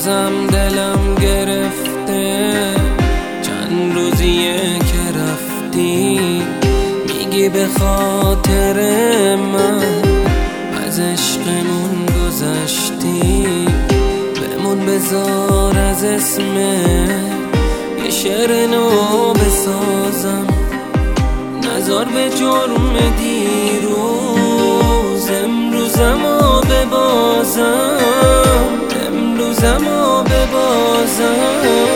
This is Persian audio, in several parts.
بازم دلم گرفته، چند روزیه که رفتی. میگی به خاطر من از عشقمون گذشتی. بمون بذار از اسم یه شعر نو بسازم، نذار به جرم دیروز امروزمو ببازم، امروزمو ببازم.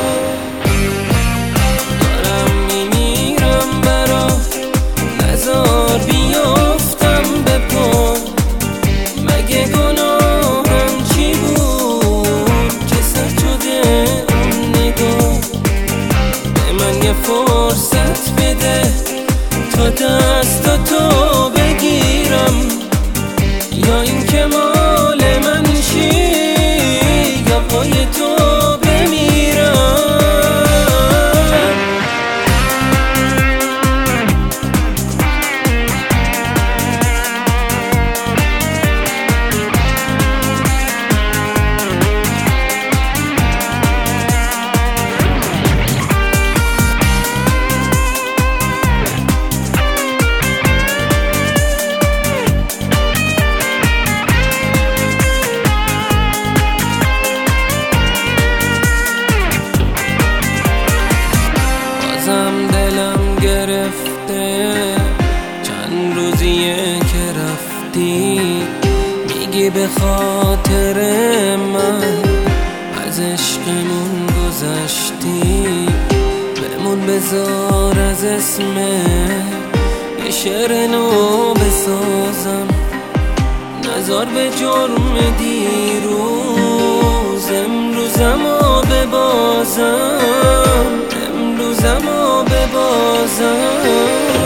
دارم میمیرم برات، نذار بیافتم به پا. مگه گناهم چی بود که سر شده اون نگاه؟ به من یه فرصت بده تا دستاتو بگیرم، یا این که مال من چی، یا پای تو بمیرم. دلم گرفته، چند روزیه که رفتی. میگی به خاطر من از عشقمون گذشتی. بمون بذار از اسم یه شعر نو بسازم، نذار به جرم دیروز امروزمو ببازم، امروزمو ببازم.